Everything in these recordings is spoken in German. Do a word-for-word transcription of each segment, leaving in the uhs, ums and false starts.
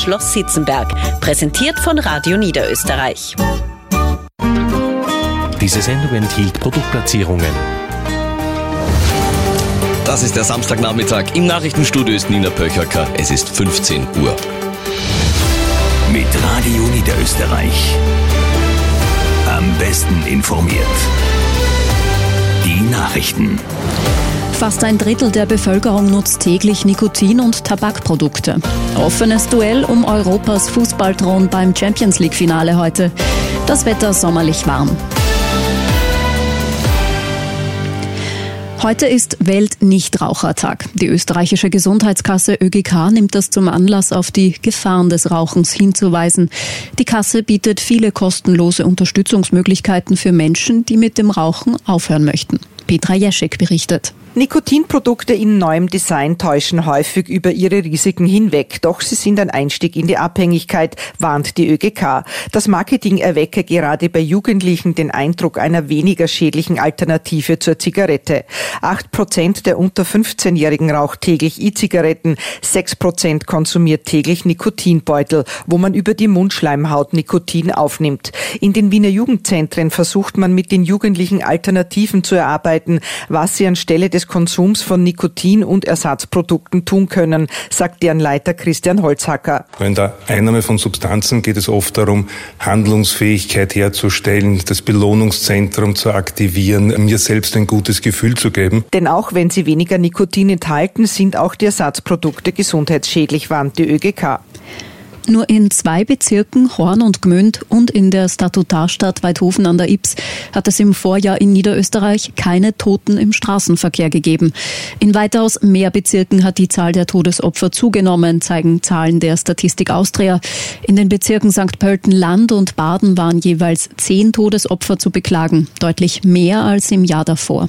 Schloss Sitzenberg. Präsentiert von Radio Niederösterreich. Diese Sendung enthielt Produktplatzierungen. Das ist der Samstagnachmittag. Im Nachrichtenstudio ist Nina Pöchacker. Es ist fünfzehn Uhr. Mit Radio Niederösterreich. Am besten informiert. Die Nachrichten. Fast ein Drittel der Bevölkerung nutzt täglich Nikotin- und Tabakprodukte. Offenes Duell um Europas Fußballthron beim Champions-League-Finale heute. Das Wetter sommerlich warm. Heute ist Welt-Nichtrauchertag. Die österreichische Gesundheitskasse ÖGK nimmt das zum Anlass, auf die Gefahren des Rauchens hinzuweisen. Die Kasse bietet viele kostenlose Unterstützungsmöglichkeiten für Menschen, die mit dem Rauchen aufhören möchten. Petra Jeschek berichtet. Nikotinprodukte in neuem Design täuschen häufig über ihre Risiken hinweg, doch sie sind ein Einstieg in die Abhängigkeit, warnt die ÖGK. Das Marketing erwecke gerade bei Jugendlichen den Eindruck einer weniger schädlichen Alternative zur Zigarette. Acht Prozent der unter fünfzehnjährigen raucht täglich E-Zigaretten, sechs Prozent konsumiert täglich Nikotinbeutel, wo man über die Mundschleimhaut Nikotin aufnimmt. In den Wiener Jugendzentren versucht man mit den Jugendlichen Alternativen zu erarbeiten, was sie anstelle des Konsums von Nikotin- und Ersatzprodukten tun können, sagt deren Leiter Christian Holzhacker. In der Einnahme von Substanzen geht es oft darum, Handlungsfähigkeit herzustellen, das Belohnungszentrum zu aktivieren, mir selbst ein gutes Gefühl zu geben. Denn auch wenn sie weniger Nikotin enthalten, sind auch die Ersatzprodukte gesundheitsschädlich, warnt die ÖGK. Nur in zwei Bezirken, Horn und Gmünd, und in der Statutarstadt Waidhofen an der Ybbs hat es im Vorjahr in Niederösterreich keine Toten im Straßenverkehr gegeben. In weitaus mehr Bezirken hat die Zahl der Todesopfer zugenommen, zeigen Zahlen der Statistik Austria. In den Bezirken Sankt Pölten-Land und Baden waren jeweils zehn Todesopfer zu beklagen, deutlich mehr als im Jahr davor.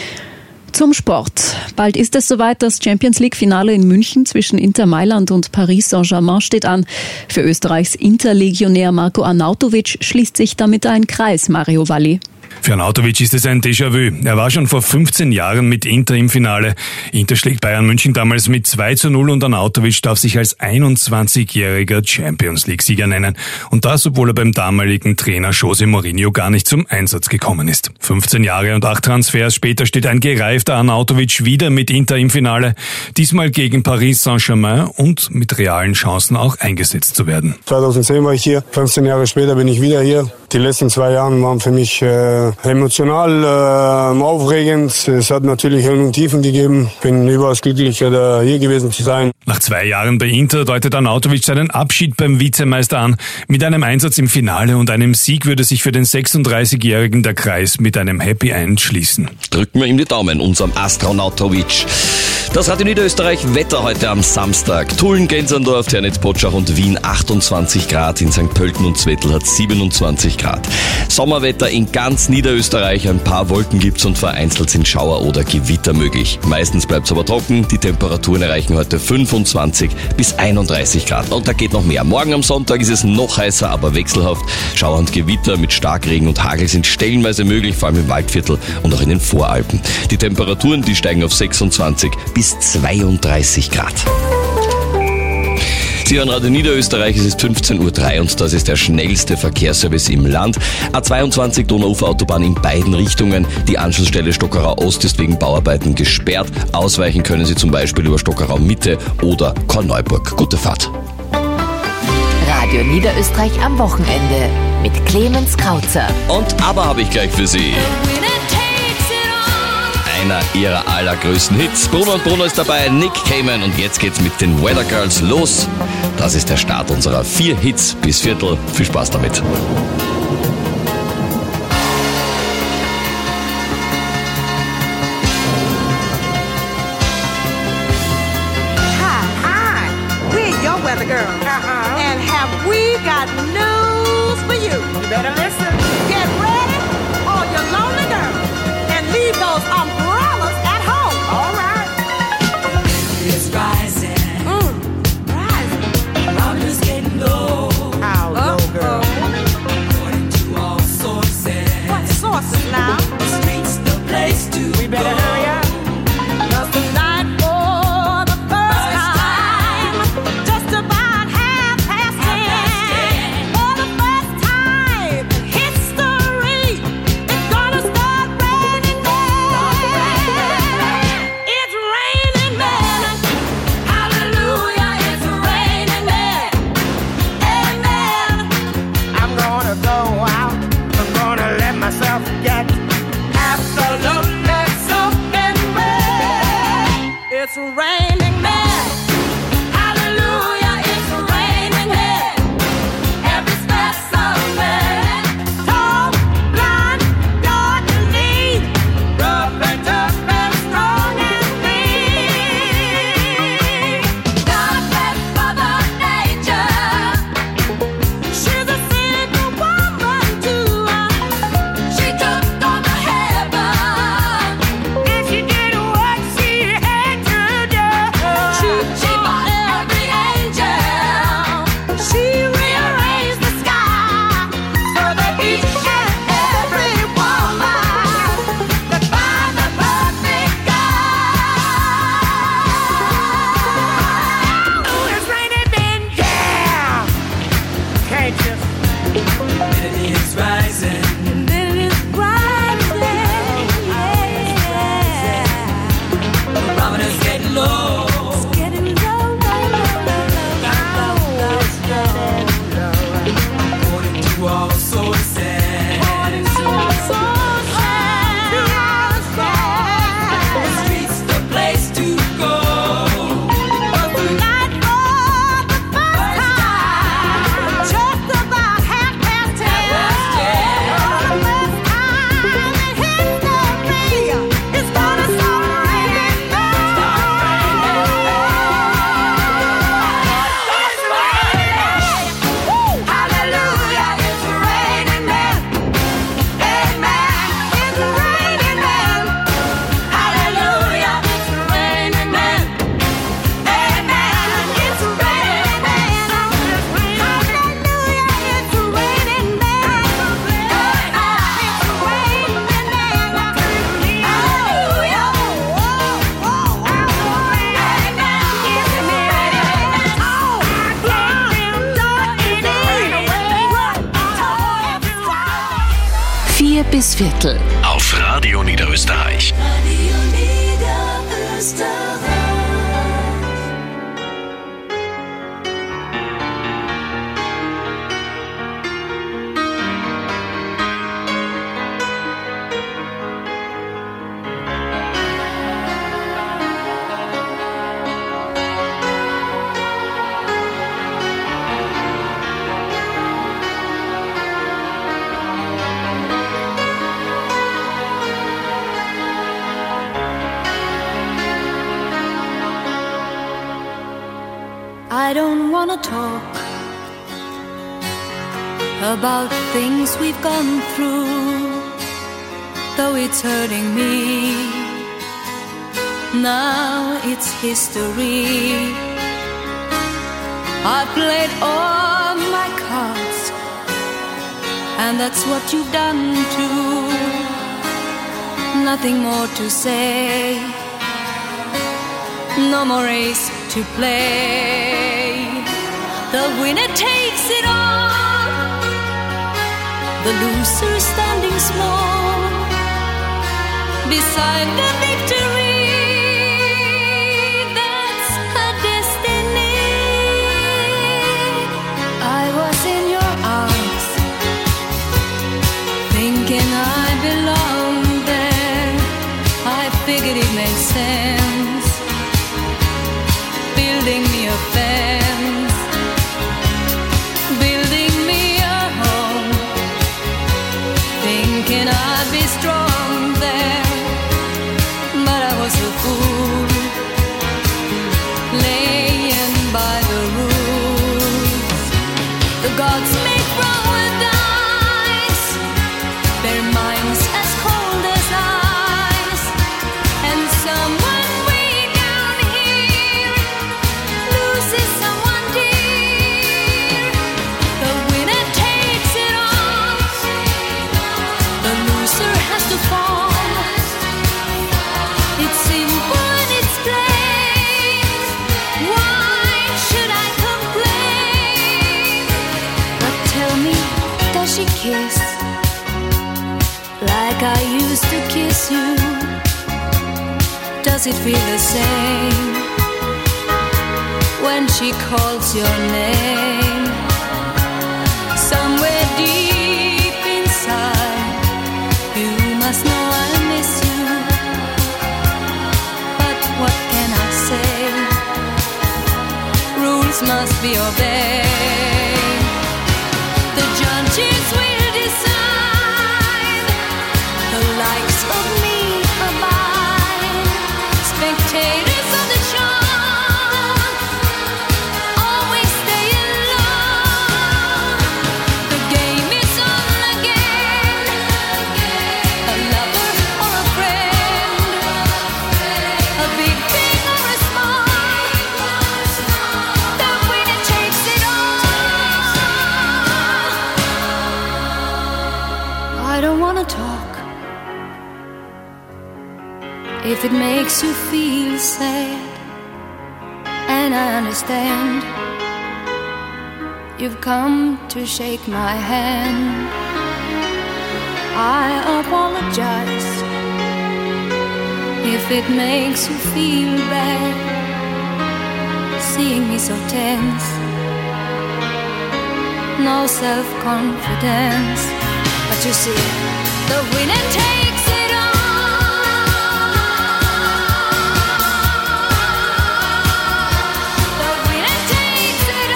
Zum Sport. Bald ist es soweit, das Champions-League-Finale in München zwischen Inter Mailand und Paris Saint-Germain steht an. Für Österreichs Inter-Legionär Marko Arnautovic schließt sich damit ein Kreis, Mario Valli. Für Arnautovic ist es ein Déjà-vu. Er war schon vor fünfzehn Jahren mit Inter im Finale. Inter schlägt Bayern München damals mit zwei zu null und Arnautovic darf sich als einundzwanzigjähriger Champions-League-Sieger nennen. Und das, obwohl er beim damaligen Trainer José Mourinho gar nicht zum Einsatz gekommen ist. fünfzehn Jahre und acht Transfers später steht ein gereifter Arnautovic wieder mit Inter im Finale. Diesmal gegen Paris Saint-Germain und mit realen Chancen auch eingesetzt zu werden. zweitausendzehn war ich hier, fünfzehn Jahre später bin ich wieder hier. Die letzten zwei Jahre waren für mich äh, emotional äh, aufregend. Es hat natürlich Höhen und Tiefen gegeben. Ich bin überaus glücklich, da hier gewesen zu sein. Nach zwei Jahren bei Inter deutet Arnautovic seinen Abschied beim Vizemeister an. Mit einem Einsatz im Finale und einem Sieg würde sich für den sechsunddreißigjährigen der Kreis mit einem Happy End schließen. Drücken wir ihm die Daumen, unserem Astronautovic. Das Radio Niederösterreich Wetter heute am Samstag. Tulln, Gensandorf, Ternitz, Potschach und Wien achtundzwanzig Grad. In Sankt Pölten und Zwettl hat siebenundzwanzig Grad. Sommerwetter in ganz Niederösterreich. Ein paar Wolken gibt's und vereinzelt sind Schauer oder Gewitter möglich. Meistens bleibt's aber trocken. Die Temperaturen erreichen heute fünfundzwanzig bis einunddreißig Grad. Und da geht noch mehr. Morgen am Sonntag ist es noch heißer, aber wechselhaft. Schauer und Gewitter mit Starkregen und Hagel sind stellenweise möglich, vor allem im Waldviertel und auch in den Voralpen. Die Temperaturen, die steigen auf sechsundzwanzig bis zweiunddreißig Grad. Sie hören Radio Niederösterreich, es ist fünfzehn Uhr drei und das ist der schnellste Verkehrsservice im Land. A zweiundzwanzig Donauuferautobahn in beiden Richtungen. Die Anschlussstelle Stockerau Ost ist wegen Bauarbeiten gesperrt. Ausweichen können Sie zum Beispiel über Stockerau Mitte oder Korneuburg. Gute Fahrt. Radio Niederösterreich am Wochenende mit Clemens Krauzer. Und aber habe ich gleich für Sie einer ihrer allergrößten Hits. Bruno und Bruno ist dabei, Nick Cayman und jetzt geht's mit den Weather Girls los. Das ist der Start unserer vier Hits bis Viertel. Viel Spaß damit. Hi, hi, we're your Weather Girls. Uh-huh. And have we got news for you? You better listen. Get ready, all your lonely girls, and leave those umbrellas at home. All right. It's rising. Mm, rising. I'm just getting low. How low, girl? According to all sources. What sources now? The street's the place to We better go. hurry up. 'Cause tonight for the first time, just about half Bis Viertel. Auf Radio Niederösterreich. Radio Niederösterreich. I don't wanna talk about things we've gone through, though it's hurting me. Now it's history. I played all my cards, and that's what you've done too. Nothing more to say, no more race to play. The winner takes it all, the loser standing small beside the victory. That's her destiny. I was in your arms, thinking I belonged there. I figured it made sense, building me a fence, building me a home, thinking I'd be strong there, but I was a fool, laying by the rules. The gods make wrong with ice, their minds as cold as ice, and someone way down here loses someone dear. The winner takes it all, the loser has to fall. It's simple and it's plain. Why should I complain? But tell me, does she kiss like I used to kiss you? Does it feel the same when she calls your name? Somewhere deep inside, you must know I miss you. But what can I say? Rules must be obeyed. The judges will decide, the likes of me abide. Spectators of the show always stay alone. The game is on again, a lover or a friend, a big thing or a small, the winner takes it all. talk. If it makes you feel sad, and I understand, you've come to shake my hand. I apologize if it makes you feel bad, seeing me so tense, no self-confidence. But you see, the winner takes it all. The winner takes it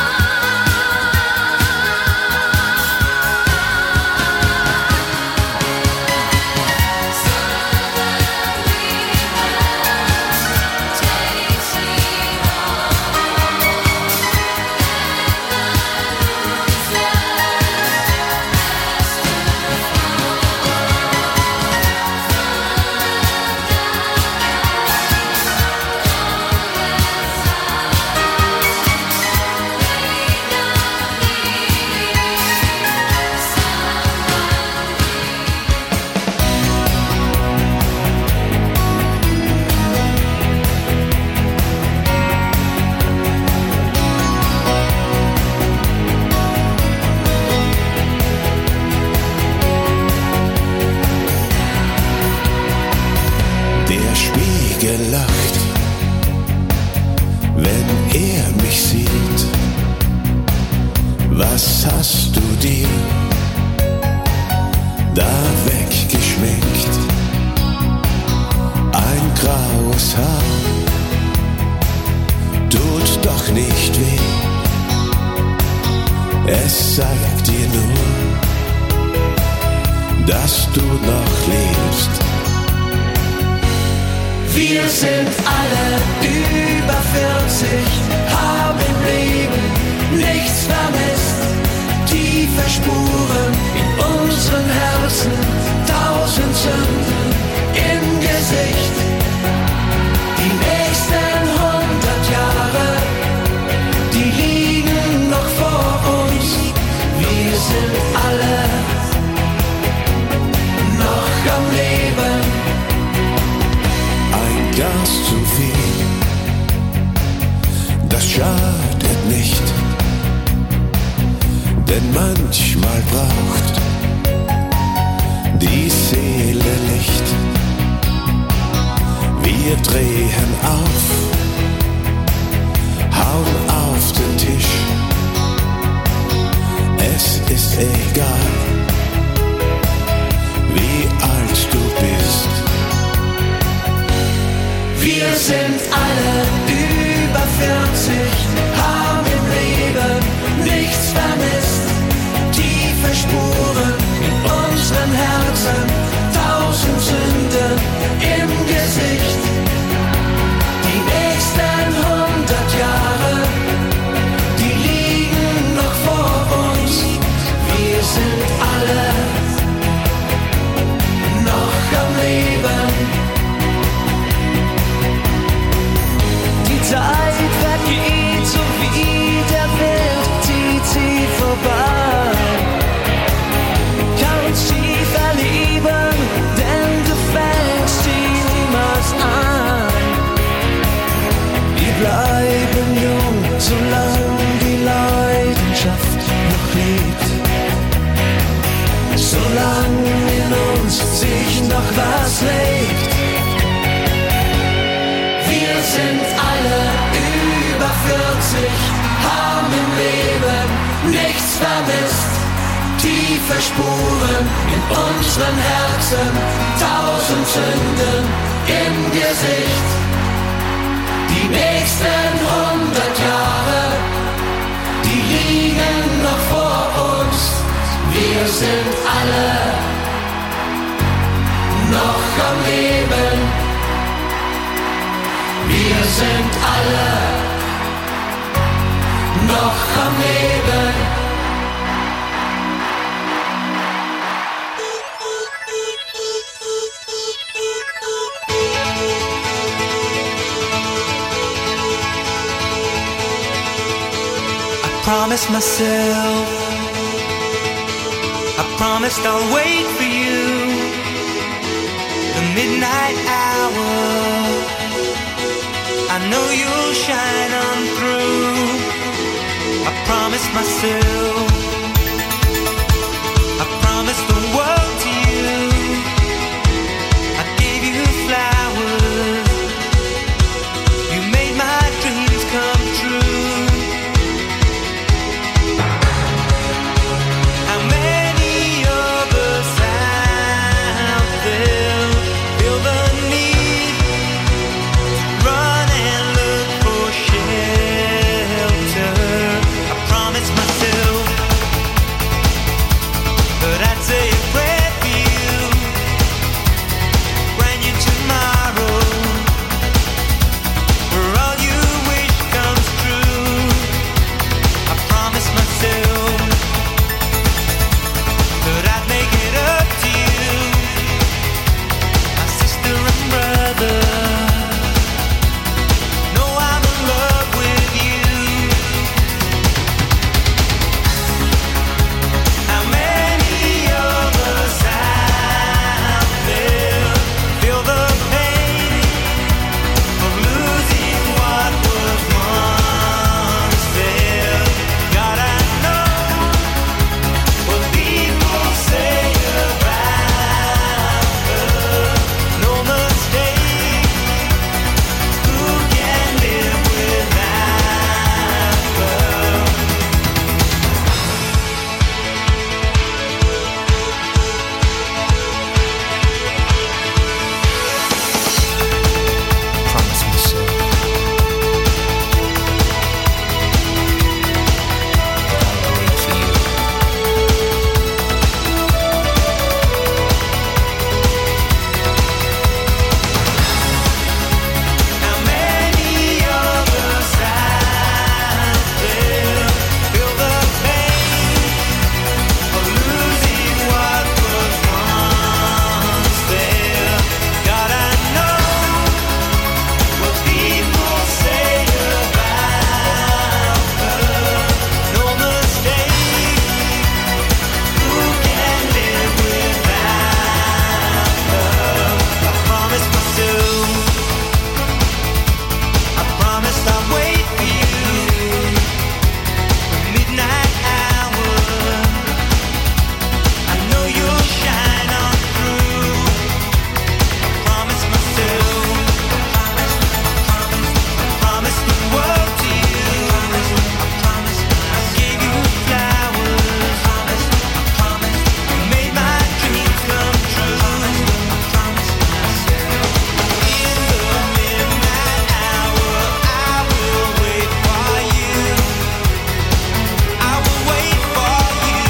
gelacht, wenn er mich sieht. Was hast du dir da weggeschminkt? Ein graues Haar tut doch nicht weh. Es zeigt dir nur, dass du noch lebst. Wir sind alle über vierzig, haben im Leben nichts vermisst. Tiefe Spuren in unseren Herzen, tausend Sünden im Gesicht. Die nächsten hundert Jahre, die liegen noch vor uns. Wir sind alle noch am Leben. Gas zu viel, das schadet nicht, denn manchmal braucht die Seele Licht. Wir drehen auf, hauen auf den Tisch, es ist egal, wie alt du bist. Wir sind alle über vierzig, haben im Leben nichts vermisst. Tiefe Spuren in unseren Herzen, tausend Sünden im Gesicht. Die nächsten hundert Jahre, die liegen noch vor uns. Wir sind alle noch am Leben. Zeit vergeht, so wie der Wind zieht sie vorbei. Kannst sie verlieben, denn du fängst sie niemals ein. Wir bleiben jung, solange die Leidenschaft noch lebt. Solange in uns sich noch was legt. Wir sind alle über vierzig, haben im Leben nichts vermisst. Tiefe Spuren in unseren Herzen, tausend Sünden im Gesicht. Die nächsten hundert Jahre, die liegen noch vor uns. Wir sind alle noch am Leben. Wir sind alle noch am Leben. I promised myself, I promised I'll wait for you. The midnight hour, I know you'll shine on through. I promised myself, I promised the world to you. I gave you flowers, you made my dreams come true. How many of us out there feel the need to run and look for shelter? I promised myself that I'd say a prayer for you, grant you tomorrow, where all you wish comes true. I promised myself that I'd make it up to you, my sister and brother. Know I'm in love with you. How many of us out there feel the pain of losing what was once there? God, I know what people say about her. No mistake, who can live without her? Promise myself I'll wait for you. How many of us out there feel the pain of losing what was once there? God, I know what people say about her. No mistake, who can live without her? I promised myself, I promised I'd wait for you. The midnight hour, I know you'll shine on through. I promised myself, I promised the world to you. I gave you flowers, you made my dreams come true. In the midnight hour, I will wait for you. I will wait for you.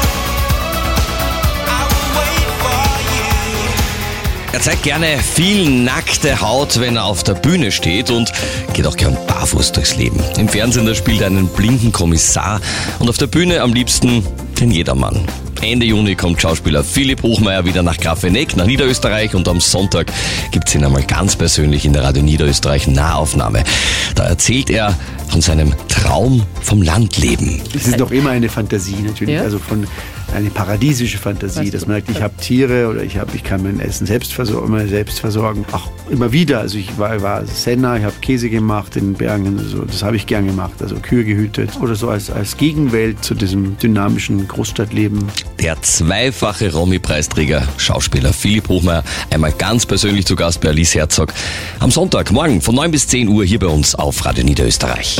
I will wait for you. Er zeigt gerne viel nackte Haut, wenn er auf der Bühne steht, und geht auch gern barfuß durchs Leben. Im Fernsehen da spielt er einen blinden Kommissar und auf der Bühne am liebsten den Jedermann. Ende Juni kommt Schauspieler Philipp Hochmeier wieder nach Grafeneck, nach Niederösterreich, und am Sonntag gibt's ihn einmal ganz persönlich in der Radio Niederösterreich Nahaufnahme. Da erzählt er von seinem Traum vom Landleben. Es ist doch immer eine Fantasie natürlich, Ja. also von eine paradiesische Fantasie, dass man sagt, ich habe Tiere oder ich habe, ich kann mein Essen selbst versorgen, immer selbst versorgen. Auch immer wieder, also ich war, war Senner, ich habe Käse gemacht in den Bergen, also das habe ich gern gemacht, also Kühe gehütet oder so als, als Gegenwelt zu diesem dynamischen Großstadtleben. Der zweifache Romy-Preisträger, Schauspieler Philipp Hochmeier, einmal ganz persönlich zu Gast bei Alice Herzog. Am Sonntag, morgen von neun bis zehn Uhr hier bei uns auf Radio Niederösterreich.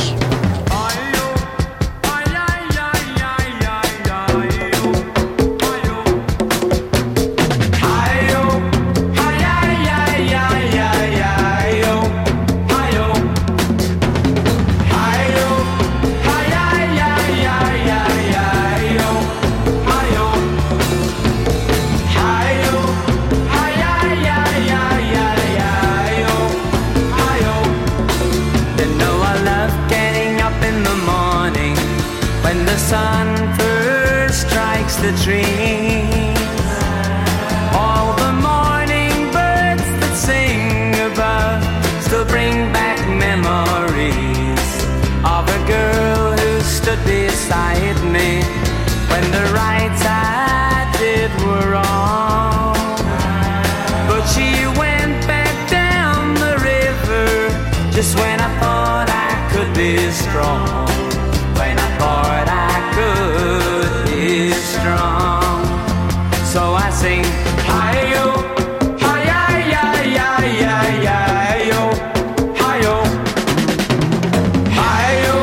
the trees. All the morning birds that sing above still bring back memories of a girl who stood beside me when the right tide did strong when I thought I could be strong. So I sing, hi-yo, hi-yi-yi-yi-yi-yi-yo, hi-yo, hi-yo,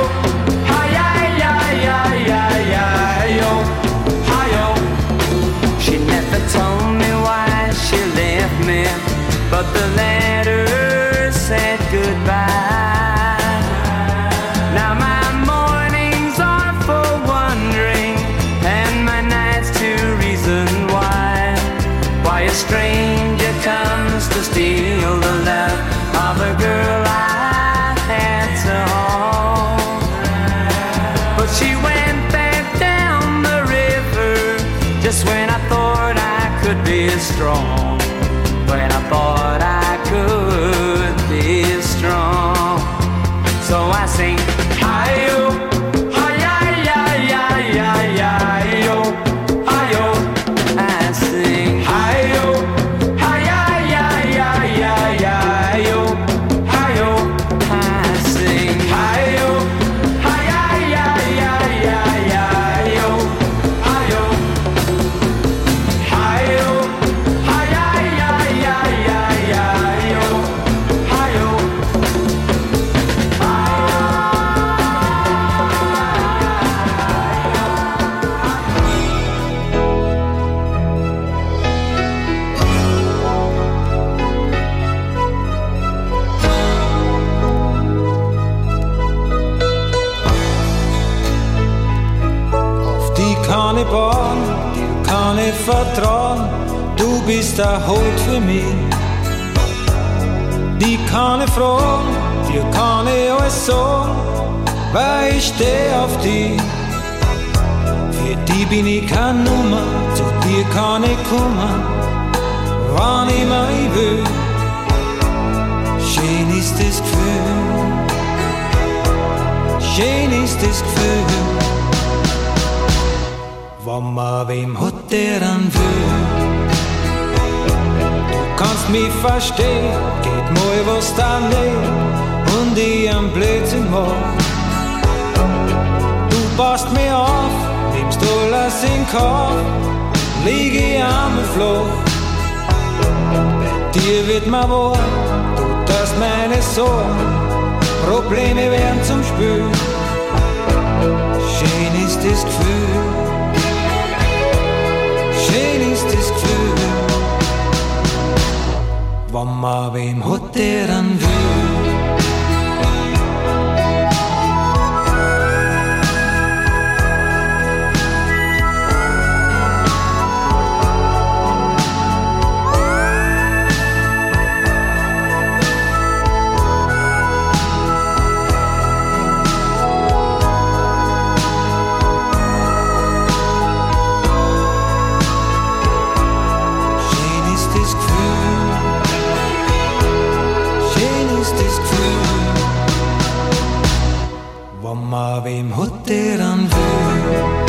hi-yi-yi-yi-yi-yi-yo, hi-yo. She never told me why she left me, but the letter said goodbye. Now my mornings are for wondering, and my nights to reason why. Why a stranger comes to steal the love of a girl I had so hold. But she went back down the river just when I thought I could be strong. When I thought I could be strong. So I sing, hi-yo, hi-yi-yi-yi-yi-yi-yo, hi-yo. I sing, hi-yo, hi-yi-yi-yi-yi-yi-yo, hi-yo. I sing, hi-yo, hi-yi-yi-yi-yi-yi-yo, hi-yo. Hi-yo, hi-yi-yi-yi-yi-yi-yo, hi-yo. Auf die kann ich bauen, dir kann ich vertrauen, du bist der Halt für mich. Die kann ich fragen, dir kann ich alles sagen, weil ich steh auf die. Für die bin ich keine Nummer, zu dir kann ich kommen, wann immer ich will. Schön ist das Gefühl, schön ist das Gefühl. Wenn man wem hat, der dann will. Du kannst mich verstehen, geht mal was daneben und ich am Blödsinn mach. Du passt mir auf, nimmst alles in Kauf, lieg ich einmal flach. Bei dir wird mir wahr, du tust meine Sorgen, Probleme werden zum Spül. Schön ist das Gefühl, schön ist das Gefühl, wenn man wem hat, der dann will. Wem hat der dann will?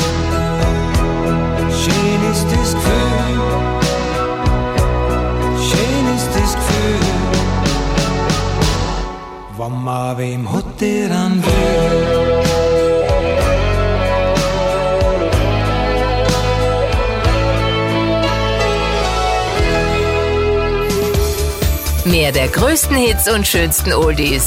Schön ist das Gefühl, schön ist das Gefühl, wenn man wem hat, der dann will. Mehr der größten Hits und schönsten Oldies.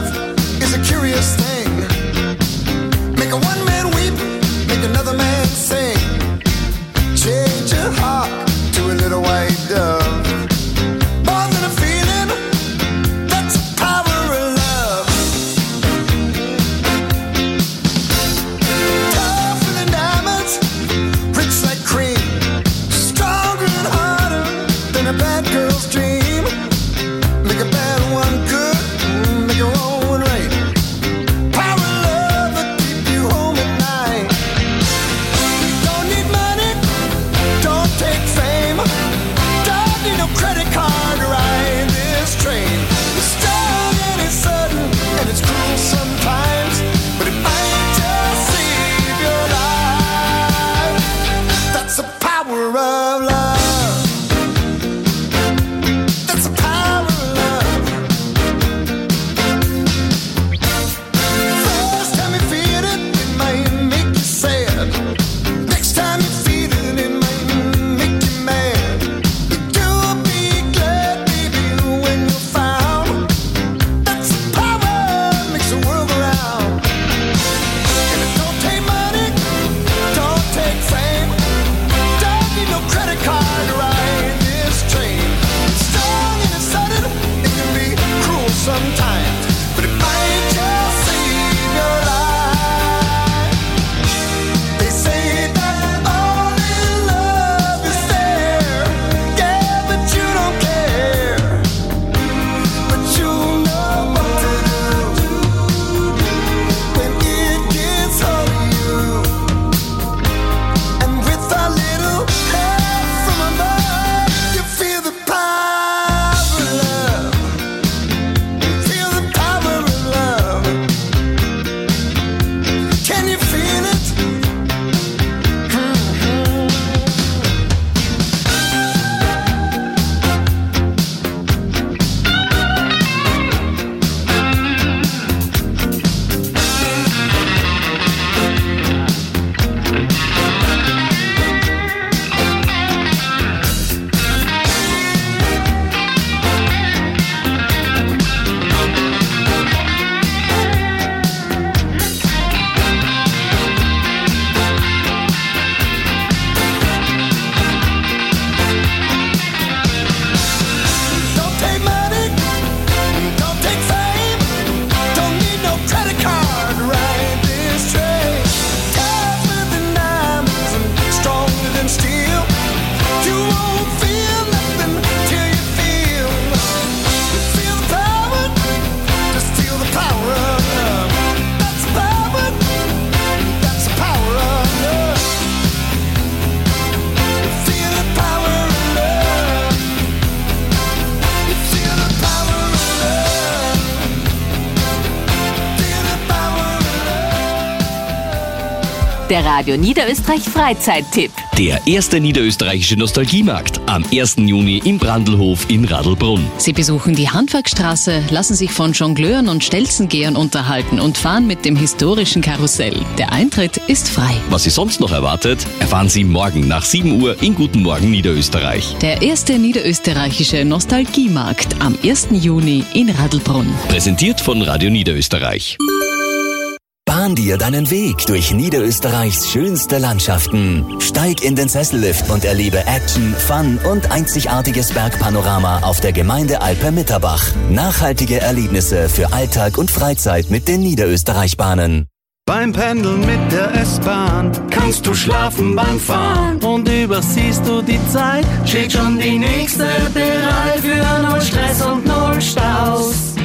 Make a one man weep, make another man sing. Der Radio Niederösterreich Freizeittipp. Der erste niederösterreichische Nostalgiemarkt am ersten Juni im Brandlhof in Radlbrunn. Sie besuchen die Handwerkstraße, lassen sich von Jongleuren und Stelzengehern unterhalten und fahren mit dem historischen Karussell. Der Eintritt ist frei. Was Sie sonst noch erwartet, erfahren Sie morgen nach sieben Uhr in Guten Morgen Niederösterreich. Der erste niederösterreichische Nostalgiemarkt am ersten Juni in Radlbrunn. Präsentiert von Radio Niederösterreich. Bahn dir deinen Weg durch Niederösterreichs schönste Landschaften. Steig in den Sessellift und erlebe Action, Fun und einzigartiges Bergpanorama auf der Gemeindealpe Mitterbach. Nachhaltige Erlebnisse für Alltag und Freizeit mit den Niederösterreich-Bahnen. Beim Pendeln mit der S-Bahn kannst du schlafen beim Fahren und übersiehst du die Zeit. Steht schon die nächste bereit für null Stress und null Staus.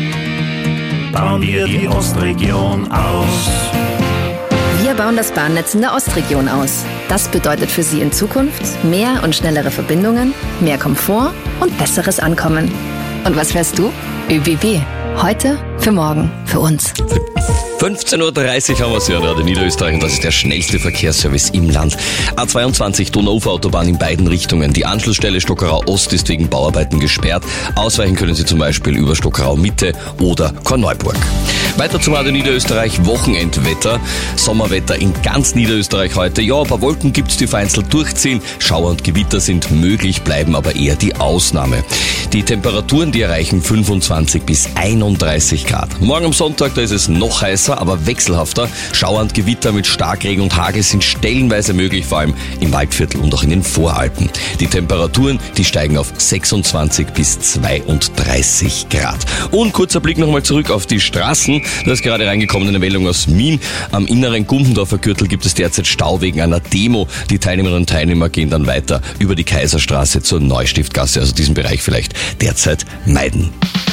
Bauen wir die Ostregion aus. Wir bauen das Bahnnetz in der Ostregion aus. Das bedeutet für Sie in Zukunft mehr und schnellere Verbindungen, mehr Komfort und besseres Ankommen. Und was fährst du? ÖBB. Heute, für morgen, für uns. fünfzehn Uhr dreißig haben wir es ja Radio Niederösterreich und das ist der schnellste Verkehrsservice im Land. A zweiundzwanzig Donauuferautobahn in beiden Richtungen. Die Anschlussstelle Stockerau Ost ist wegen Bauarbeiten gesperrt. Ausweichen können Sie zum Beispiel über Stockerau Mitte oder Korneuburg. Weiter zum Radio Niederösterreich Wochenendwetter. Sommerwetter in ganz Niederösterreich heute. Ja, ein paar Wolken gibt's, die vereinzelt durchziehen. Schauer und Gewitter sind möglich, bleiben aber eher die Ausnahme. Die Temperaturen, die erreichen fünfundzwanzig bis einunddreißig Grad. Morgen am Sonntag, da ist es noch heißer, aber wechselhafter. Schauer und Gewitter mit Starkregen und Hagel sind stellenweise möglich, vor allem im Waldviertel und auch in den Voralpen. Die Temperaturen, die steigen auf sechsundzwanzig bis zweiunddreißig Grad. Und kurzer Blick nochmal zurück auf die Straßen. Da ist gerade reingekommen eine Meldung aus Wien. Am inneren Gumpendorfer Gürtel gibt es derzeit Stau wegen einer Demo. Die Teilnehmerinnen und Teilnehmer gehen dann weiter über die Kaiserstraße zur Neustiftgasse. Also diesen Bereich vielleicht derzeit meiden.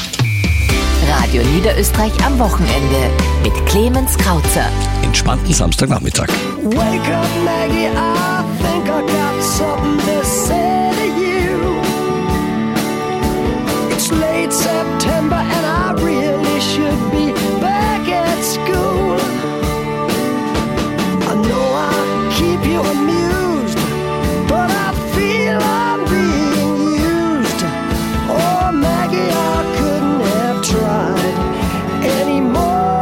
Radio Niederösterreich am Wochenende mit Clemens Krauzer. Entspannten Samstagnachmittag. Wake up, Maggie, I think I got something to say to you. It's late September and I really should be back at school. I know I keep you amused, but I feel I'm being used. Oh, Maggie, I couldn't have tried anymore.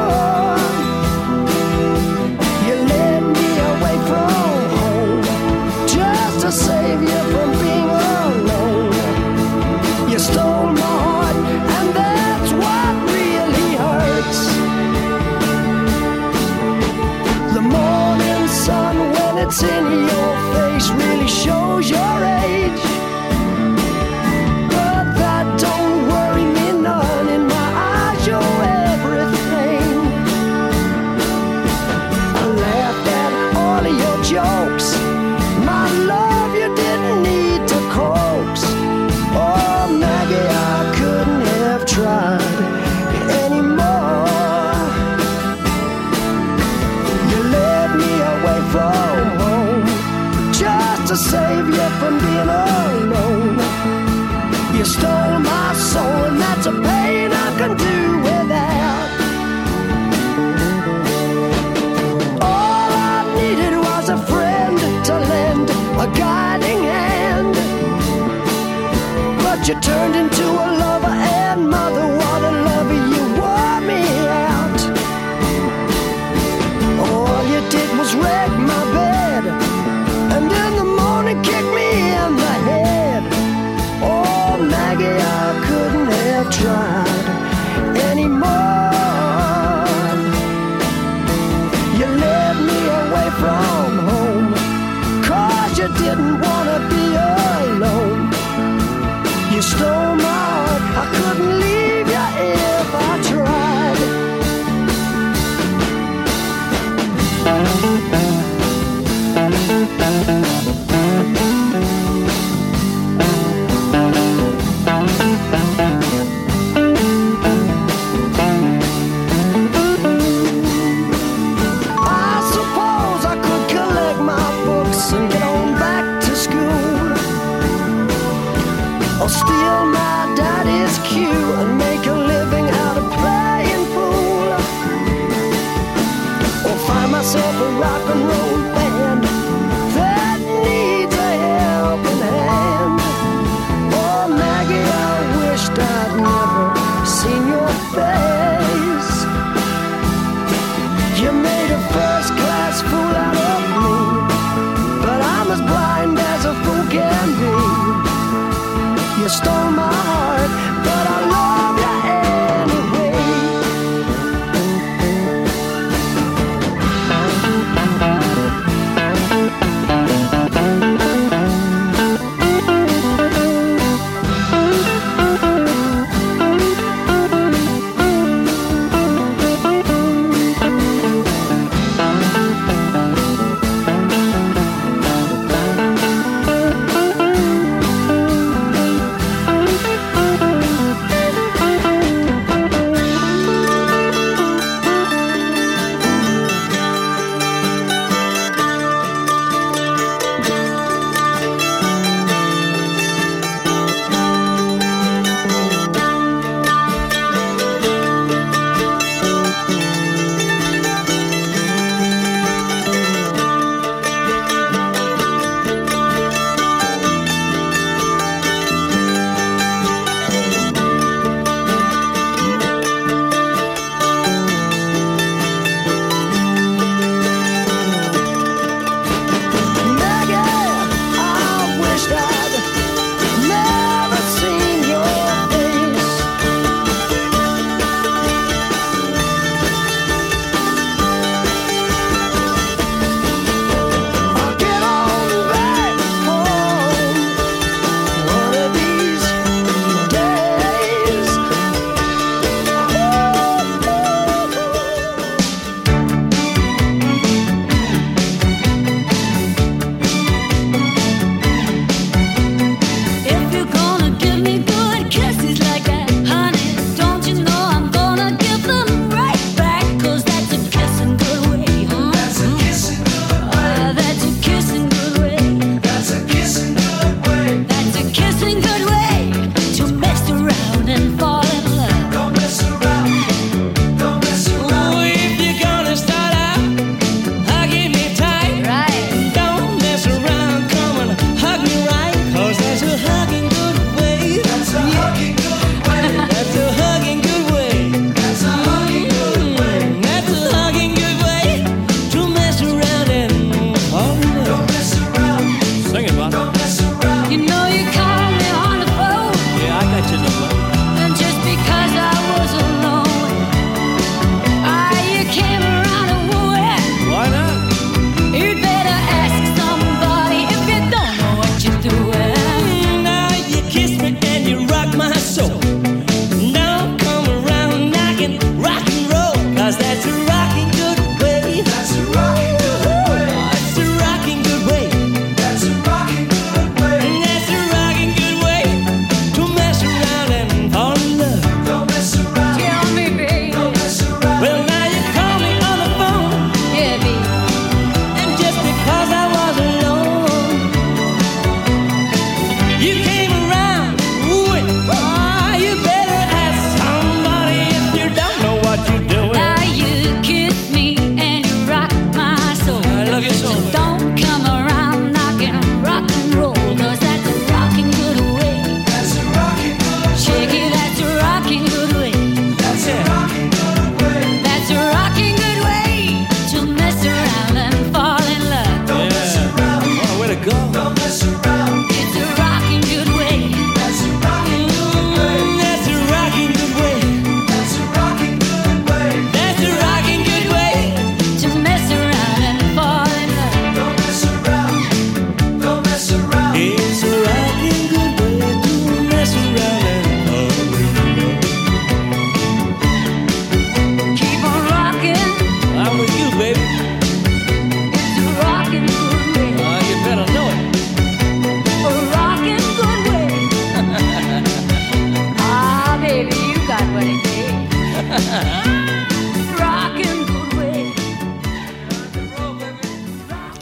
You led me away from home just to save you from being alone. You stole my heart and that's what really hurts. The morning sun when it's in your face really shows your age. But that don't worry me none, in my eyes you're everything. I laughed at all of your jokes, my love you didn't need to coax. Oh Maggie, I couldn't have tried anymore. You led me away from home just to save you from being alone. You stole my soul and that's a pain I can do without. All I needed was a friend to lend a guiding hand, but you turned into a lover and mother. What a lover, you wore me out. All you did was wreck my bed and in the morning kick me in the head. Oh Maggie, I couldn't have tried anymore. You led me away from home 'cause you didn't wanna be alone. You stole my heart, I couldn't leave you if I tried. I suppose I could collect my books and get on back to school, or steal my daddy's cue and make a living out of playing fool, or find myself a rock and roll band that needs a helping hand. Oh, Maggie, I wished I'd never seen your face. You made a first-class fool out of me, but I'm as blind as a fool can be. You stole my heart, but I love you anyway.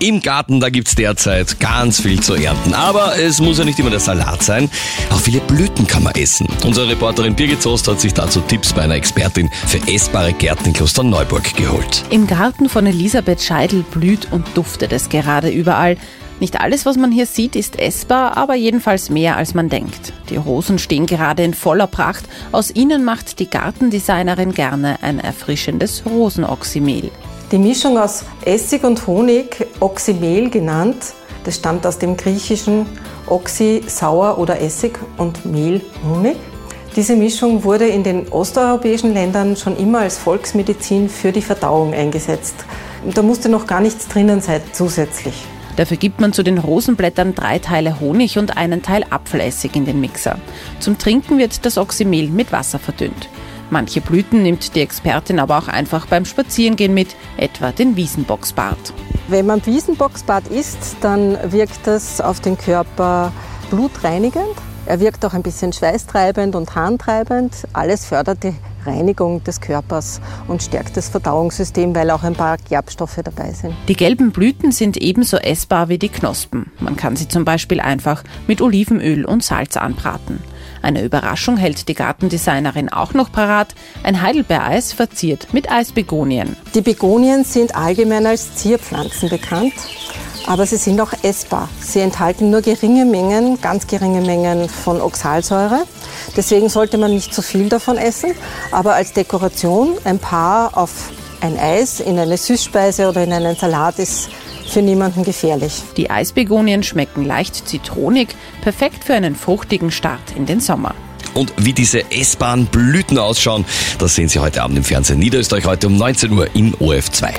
Im Garten, da gibt's derzeit ganz viel zu ernten. Aber es muss ja nicht immer der Salat sein. Auch viele Blüten kann man essen. Unsere Reporterin Birgit Zost hat sich dazu Tipps bei einer Expertin für essbare Gärten in Klosterneuburg geholt. Im Garten von Elisabeth Scheidl blüht und duftet es gerade überall. Nicht alles, was man hier sieht, ist essbar, aber jedenfalls mehr, als man denkt. Die Rosen stehen gerade in voller Pracht. Aus ihnen macht die Gartendesignerin gerne ein erfrischendes Rosenoxymehl. Die Mischung aus Essig und Honig, Oxymel genannt, das stammt aus dem griechischen Oxy, sauer oder Essig und Mehl, Honig. Diese Mischung wurde in den osteuropäischen Ländern schon immer als Volksmedizin für die Verdauung eingesetzt. Da musste noch gar nichts drinnen sein zusätzlich. Dafür gibt man zu den Rosenblättern drei Teile Honig und einen Teil Apfelessig in den Mixer. Zum Trinken wird das Oxymel mit Wasser verdünnt. Manche Blüten nimmt die Expertin aber auch einfach beim Spazierengehen mit, etwa den Wiesenbocksbart. Wenn man Wiesenbocksbart isst, dann wirkt das auf den Körper blutreinigend. Er wirkt auch ein bisschen schweißtreibend und harntreibend. Alles fördert die Reinigung des Körpers und stärkt das Verdauungssystem, weil auch ein paar Gerbstoffe dabei sind. Die gelben Blüten sind ebenso essbar wie die Knospen. Man kann sie zum Beispiel einfach mit Olivenöl und Salz anbraten. Eine Überraschung hält die Gartendesignerin auch noch parat. Ein Heidelbeereis verziert mit Eisbegonien. Die Begonien sind allgemein als Zierpflanzen bekannt, aber sie sind auch essbar. Sie enthalten nur geringe Mengen, ganz geringe Mengen von Oxalsäure. Deswegen sollte man nicht zu viel davon essen, aber als Dekoration ein paar auf ein Eis, in eine Süßspeise oder in einen Salat ist für niemanden gefährlich. Die Eisbegonien schmecken leicht zitronig, perfekt für einen fruchtigen Start in den Sommer. Und wie diese essbaren Blüten ausschauen, das sehen Sie heute Abend im Fernsehen. Niederösterreich heute um neunzehn Uhr in O R F zwei.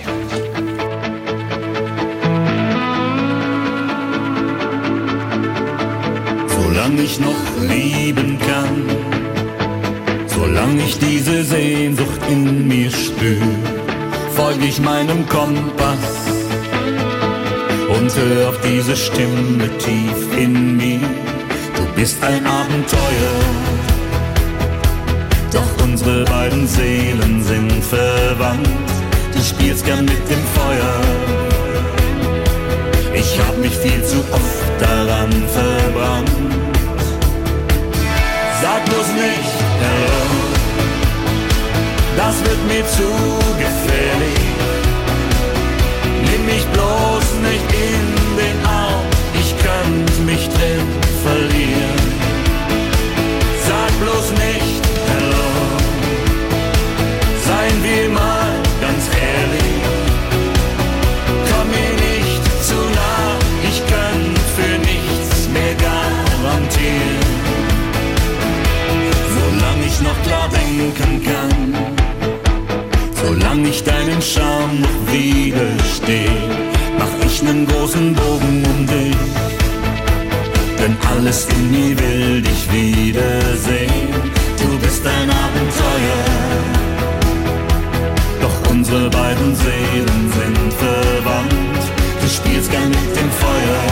Solange ich noch lieben kann, solange ich diese Sehnsucht in mir spür, folge ich meinem Kompass und hör auf diese Stimme tief in mir. Du bist ein Abenteuer, doch unsere beiden Seelen sind verwandt. Du spielst gern mit dem Feuer, ich hab mich viel zu oft daran verbrannt. Sag bloß nicht hello, das wird mir zu gefährlich. Nimm mich bloß nicht in den Arm, ich könnte mich drin verlieren. Sag bloß nicht hello, seien wir mal ganz ehrlich. Komm mir nicht zu nah, ich könnte für nichts mehr garantieren. Solange ich noch klar denken kann, solange ich deinen Charme noch widersteh, mach ich nen großen Bogen um dich. Denn alles in mir will dich wiedersehen. Du bist ein Abenteuer, doch unsere beiden Seelen sind verwandt. Du spielst gern mit dem Feuer,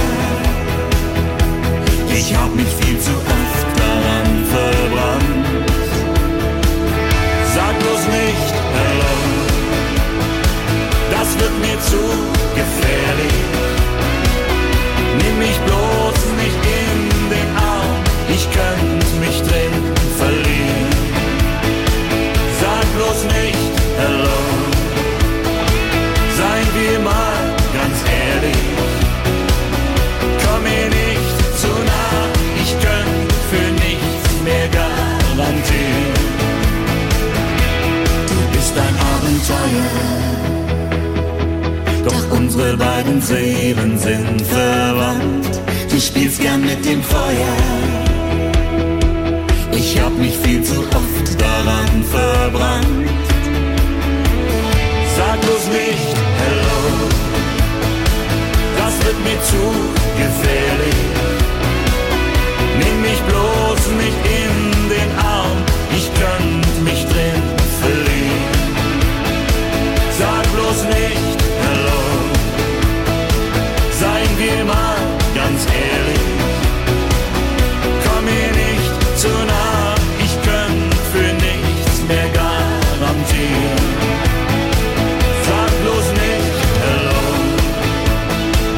ich hab mich viel zu oft daran verbrannt. Sag bloß nicht hello, das wird mir zu gefährlich. Nimm mich bloß nicht in den Arm, ich könnte mich drin verlieren. Sag bloß nicht hello, seien wir mal ganz ehrlich. Komm mir nicht zu nah, ich könnte für nichts mehr garantieren. Du bist ein Abenteuer, doch unsere beiden Seelen sind verwandt. Du spielst gern mit dem Feuer, ich hab mich viel zu oft daran verbrannt. Sag bloß nicht hello, das wird mir zu gefährlich. Nimm mich bloß nicht in den Arm, ich könnte mich drin verlieren. Sag bloß nicht hello, seien wir mal ganz ehrlich. Komm mir nicht zu nah, ich könnte für nichts mehr garantieren. Sag bloß nicht hello,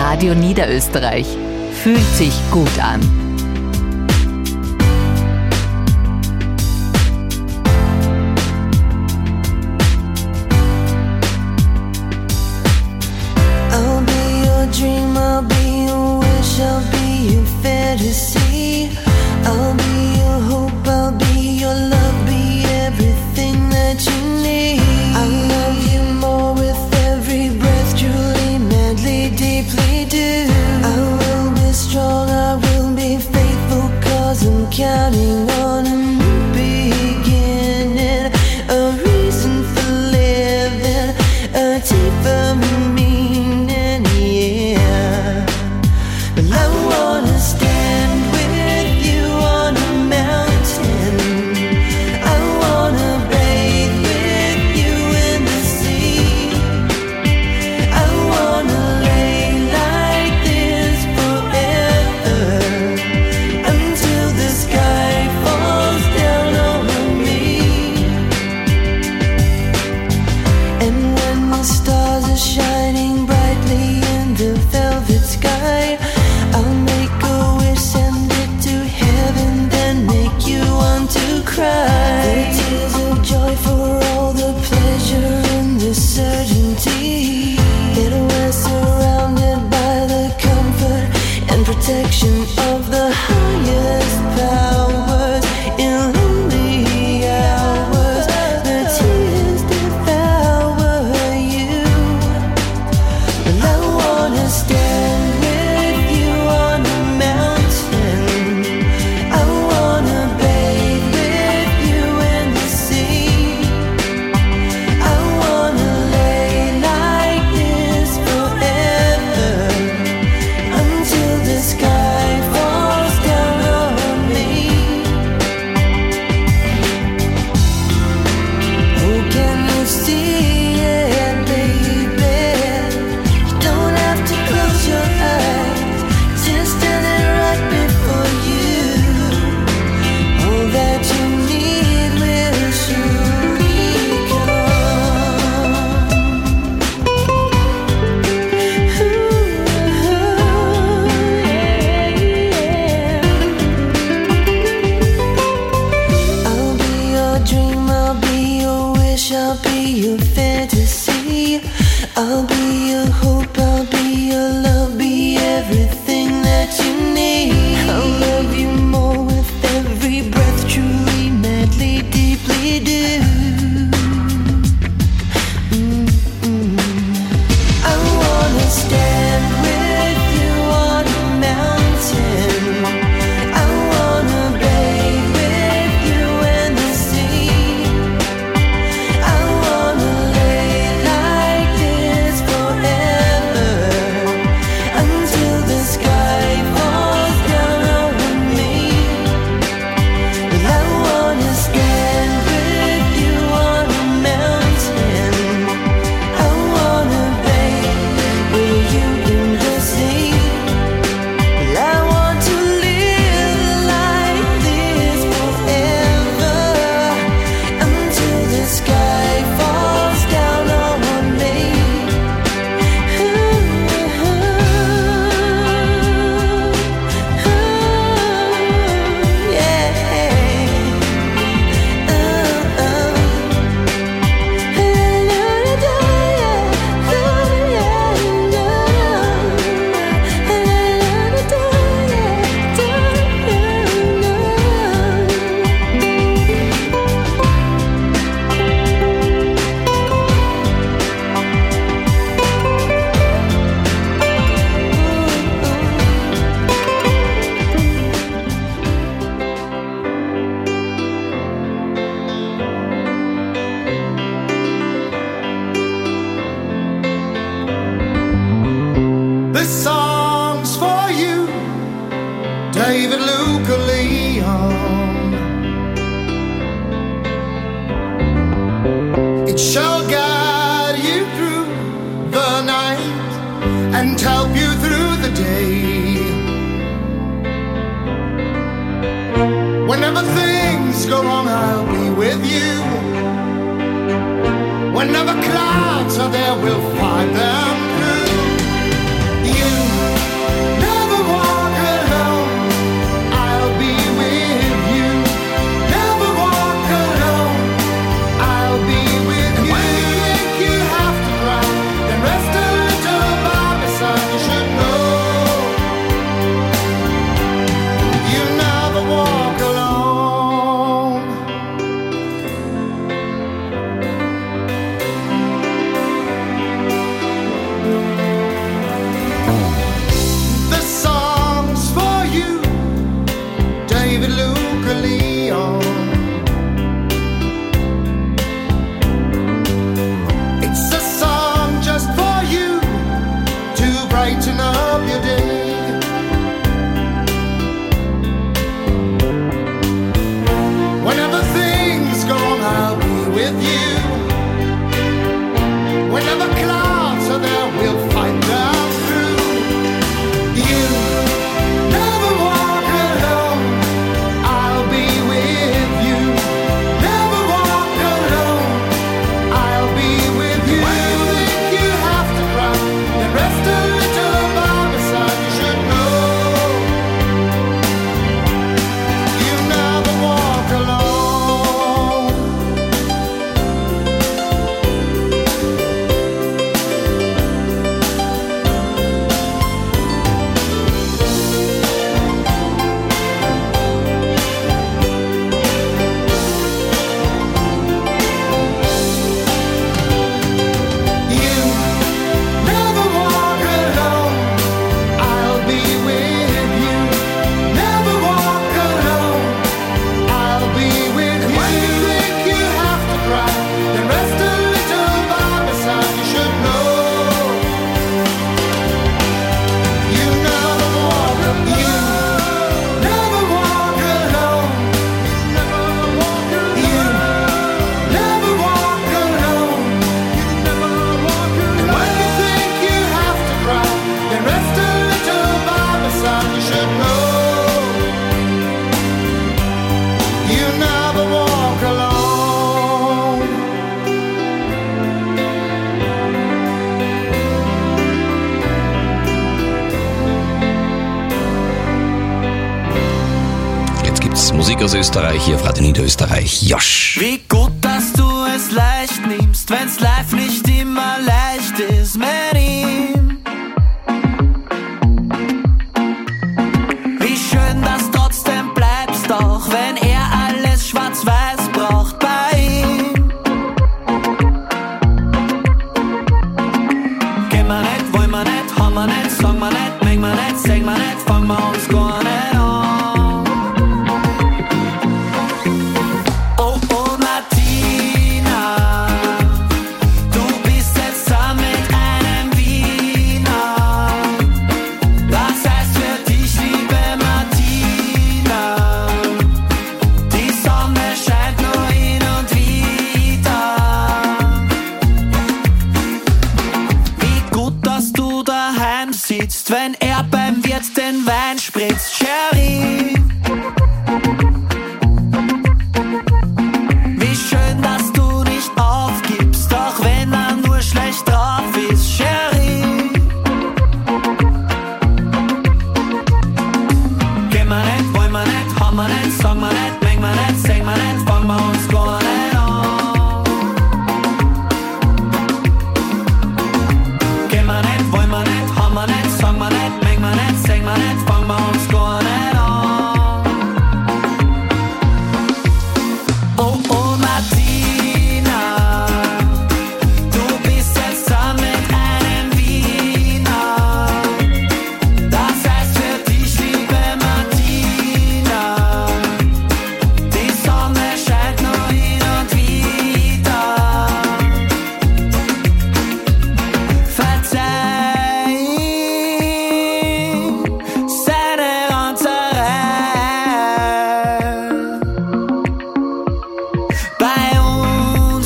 Radio Niederösterreich. Fühlt sich gut an. I'll be your dream, I'll be your wish, I'll be your fantasy. I'll be your hope, I'll be your love, be everything that you need. I'll love you more with every breath, truly, madly, deeply do. I will be strong, I will be faithful, cause I'm counting on a new beginning. A reason for living, a deeper meaning, yeah. But I wanna stand with you on a mountain. I wanna bathe with you in the sea. I wanna lay like this forever, until the sky falls down on me. And when the stars are shining brightly in the velvet sky, I'll make a wish, send it to heaven, then make you want to cry. The tears of joy for all the pleasure and the certainty that we're surrounded by the comfort and protection of the highest powers. In lonely hours, the tears devour you. But I wanna stand with you on a mountain. I wanna bathe with you in the sea. I wanna lay like this forever, until the sky falls down on me. Oh, can you see it, baby? You don't have to close your eyes, just standing right before you. All that you need will surely come. I'll be your dream, I'll be your wish, I'll be your fantasy. I'll be your hope, I'll be your love, be everything that you need. I'll love you more with every breath, truly, madly, deeply do. Mm-mm. I wanna stand with you on a mountain. I wanna bathe with you in the sea. I wanna lay like this forever, until the sky falls down on me. But I wanna stand with you on a mountain. I wanna bathe with you in the sea. But I want to live like this forever, until the sky falls down on me. This song's for you, David Luca Leon. It shall guide you through the night and help you through the day. Whenever things go wrong, I'll be with you. Whenever clouds are there, we'll fight them through. You Musik aus Österreich hier auf Radio Niederösterreich. Josh. Wie gut, dass du es leicht nimmst, wenn's live nicht immer leicht ist mit ihm. Wie schön, dass trotzdem bleibst, auch wenn er alles schwarz-weiß braucht bei ihm. Gehen wir nicht, wollen wir nicht, haben wir nicht, sagen wir nicht, mengen wir nicht, singen wir nicht, fangen wir uns gar nicht an. Wenn er beim Wirt den Wein spritzt, Sherry. Wie schön, dass du nicht aufgibst, auch wenn er nur schlecht drauf ist, Sherry. Gehen wir nicht, wollen wir nicht, haben wir nicht, sagen wir nicht, mengen wir nicht, singen wir nicht, fangen wir uns gar nicht an. Gehen wir nicht, wollen wir nicht, haben wir nicht, sagen wir nicht, mengen wir nicht, singen wir nicht, fangen wir uns gar nicht an. Oh, oh, Martina, du bist jetzt zusammen mit einem Wiener. Das heißt für dich, liebe Martina, die Sonne scheint nur hin und wieder. Verzeih seine Ranzerei. Bei uns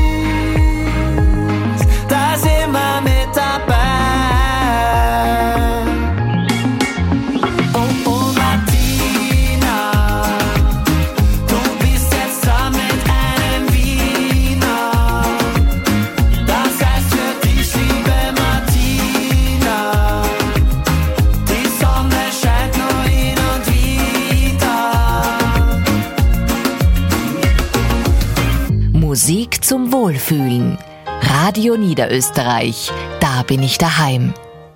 ist das immer mit dabei. Oh, oh, Martina, du bist jetzt zusammen mit einem Wiener. Das heißt für dich, liebe Martina, die Sonne scheint nur hin und wieder. Musik zum Wohlfühlen. Radio Niederösterreich. Da bin ich daheim.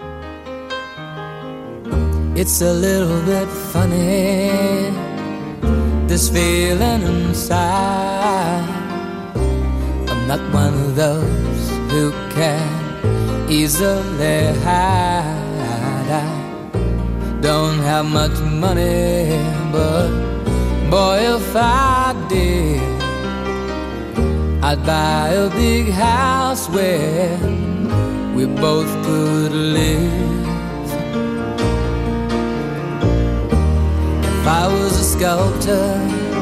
It's a little bit funny, this feeling inside. I'm not one of those who can easily hide. I don't have much money, but boy, if I did, I'd buy a big house where we both could live. If I was a sculptor,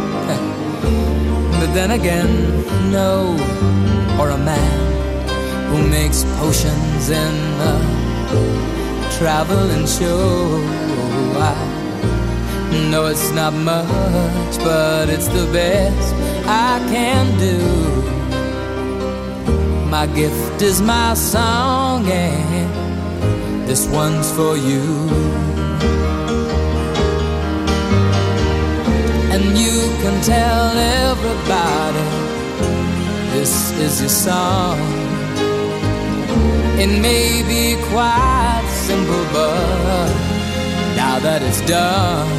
but then again, no, or a man who makes potions in a traveling show. I know it's not much, but it's the best I can do. My gift is my song, and this one's for you. And you can tell everybody this is your song. It may be quite simple, but now that it's done,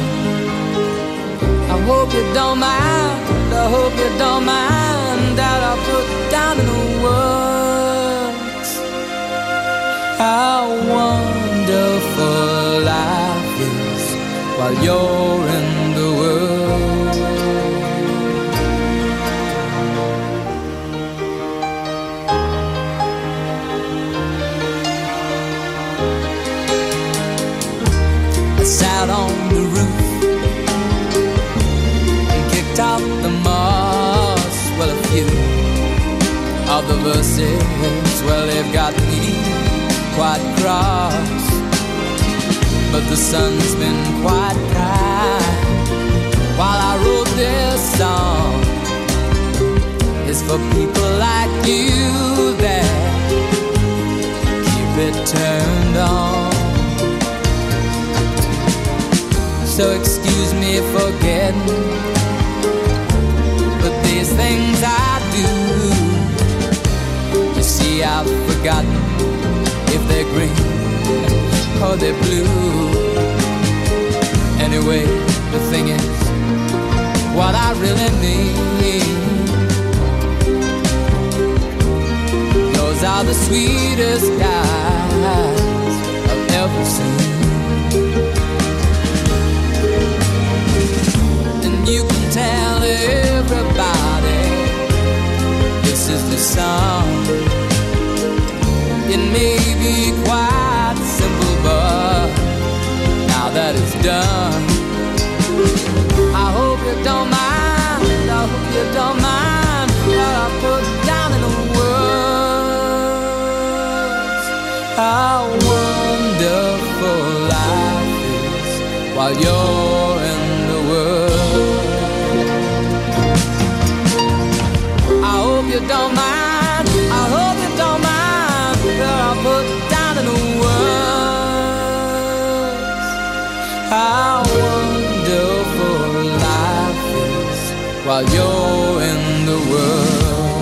I hope you don't mind, I hope you don't mind that I put down in the words how wonderful life is while you're in the world. I sat on the roof and kicked out the moss. Well, a few of the verses, well, they've got me quite cross, but the sun's been quite kind while I wrote this song. It's for people like you that keep it turned on. so excuse me for getting. But these things I do, you see I've forgotten if they're green or they're blue. Anyway, the thing is, what I really need, those are the sweetest guys I've ever seen. And you can tell everybody this is the song. It may be quite simple, but now that it's done, I hope you don't mind, I hope you don't mind what I put down in the words. How wonderful life is while you're in the world. I hope you don't mind, I hope you don't mind what I put down in the words. How wonderful life is while you're in the world.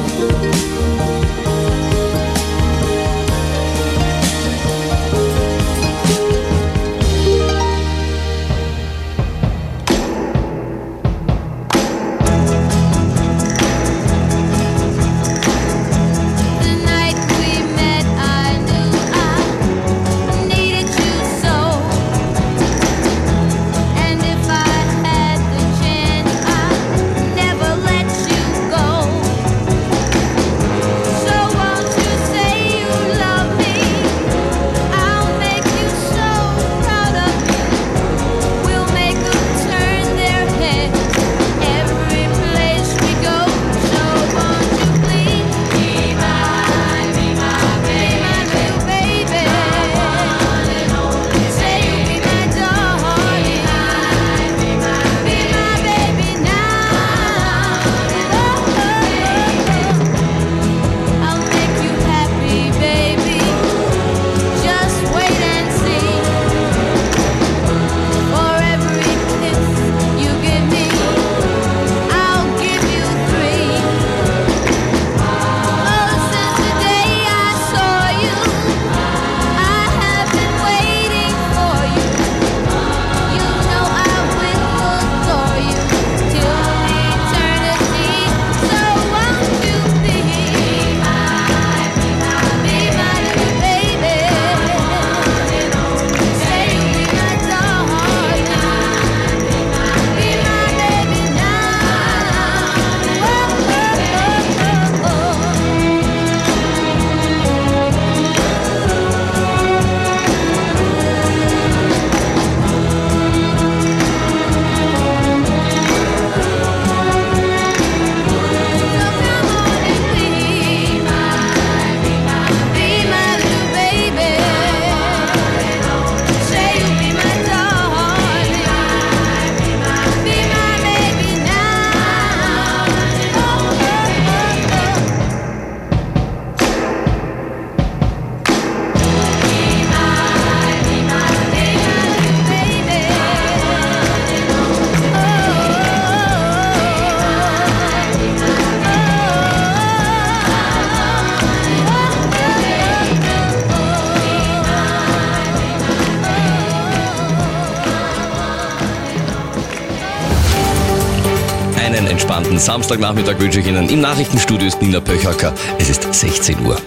Einen entspannten Samstagnachmittag wünsche ich Ihnen. Im Nachrichtenstudio ist Nina Pöchacker. Es ist sechzehn Uhr.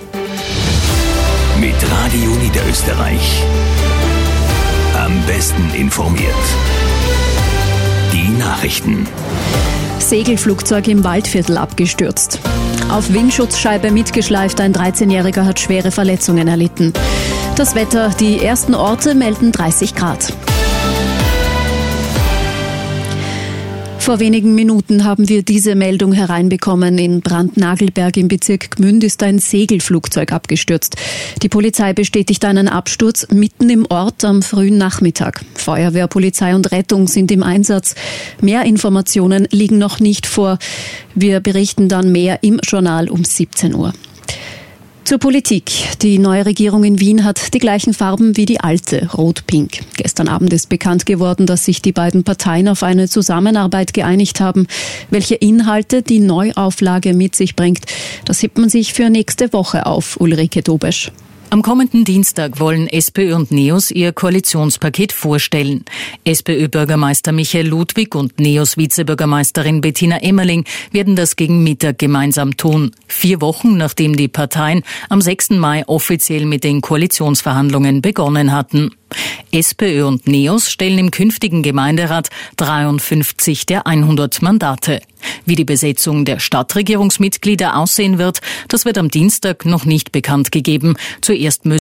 Mit Radio Niederösterreich. Am besten informiert. Die Nachrichten. Segelflugzeug im Waldviertel abgestürzt. Auf Windschutzscheibe mitgeschleift, ein dreizehnjähriger hat schwere Verletzungen erlitten. Das Wetter, die ersten Orte melden dreißig Grad. Vor wenigen Minuten haben wir diese Meldung hereinbekommen. In Brandnagelberg im Bezirk Gmünd ist ein Segelflugzeug abgestürzt. Die Polizei bestätigt einen Absturz mitten im Ort am frühen Nachmittag. Feuerwehr, Polizei und Rettung sind im Einsatz. Mehr Informationen liegen noch nicht vor. Wir berichten dann mehr im Journal um siebzehn Uhr. Zur Politik. Die neue Regierung in Wien hat die gleichen Farben wie die alte, rot-pink. Gestern Abend ist bekannt geworden, dass sich die beiden Parteien auf eine Zusammenarbeit geeinigt haben. Welche Inhalte die Neuauflage mit sich bringt, das hebt man sich für nächste Woche auf, Ulrike Dobesch. Am kommenden Dienstag wollen SPÖ und NEOS ihr Koalitionspaket vorstellen. SPÖ-Bürgermeister Michael Ludwig und NEOS-Vizebürgermeisterin Bettina Emmerling werden das gegen Mittag gemeinsam tun. Vier Wochen nachdem die Parteien am sechsten Mai offiziell mit den Koalitionsverhandlungen begonnen hatten. SPÖ und NEOS stellen im künftigen Gemeinderat dreiundfünfzig der hundert Mandate. Wie die Besetzung der Stadtregierungsmitglieder aussehen wird, das wird am Dienstag noch nicht bekannt gegeben. Zuerst